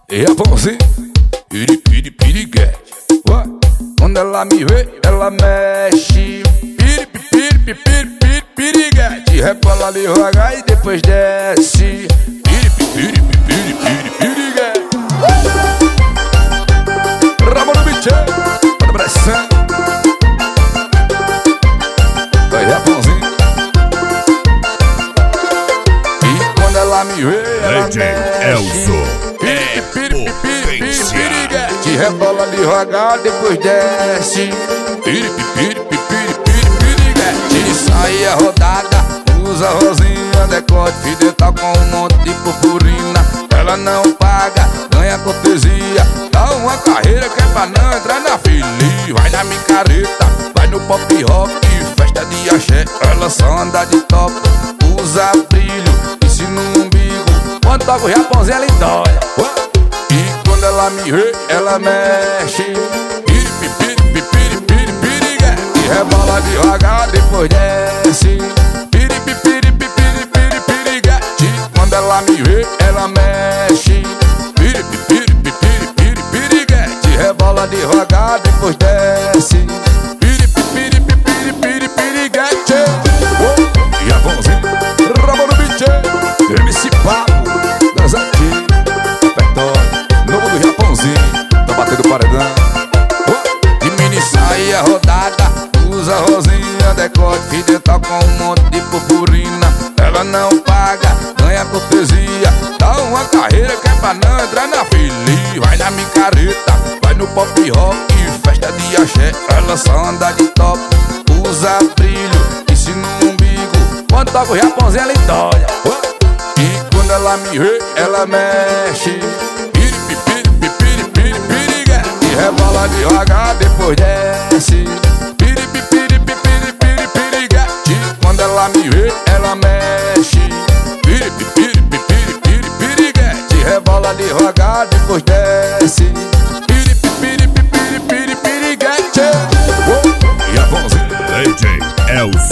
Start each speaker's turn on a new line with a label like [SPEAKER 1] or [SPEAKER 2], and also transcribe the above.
[SPEAKER 1] E a pãozinho, piriguete. Quando ela me vê, ela mexe. Piriguete. Rebola devagar e depois desce. Piriguete. Rabo no bicho, bota pressão. Vai a pãozinho. E quando ela me vê, ela mexe. Piriguete, rebola devagar, depois desce. Piriguete, sai a rodada, usa rosinha, decote, fideta com um monte de purpurina. Ela não paga, ganha cortesia, dá uma carreira que é pra não entrar na fila. Vai na micareta, vai no pop rock, festa de axé. Ela só anda de top, usa brilho, ensina no umbigo. Quando toca o Japãozinho ela endoia. E quando ela me vê, ela mexe. Piriguete, rebola devagar, depois desce. Piriguete, quando ela me vê, ela mexe. Piriguete, rebola devagar, depois desce. Piriguete. E a pãozinho, rabo no bicho, MC Papo, das antigas. Novo do Japãozinho, tá batendo paredão. De mini saia rodada, usa rosinha, decote, fideta com um monte de purpurina. Ela não paga, ganha cortesia, dá uma carreira que é pra não entrar na fila. Vai na micareta, vai no pop rock, festa de axé. Ela só anda de top, usa brilho, ensina no umbigo. Quando toca o Japãozinho ela endoia. E quando ela me vê, ela mexe. Piriguete, rebola devagar, depois desce. Piriguete, quando ela me vê, ela mexe. Piriguete, rebola devagar, depois desce. Piriguete.
[SPEAKER 2] E a pãozinho, DJ Elcio.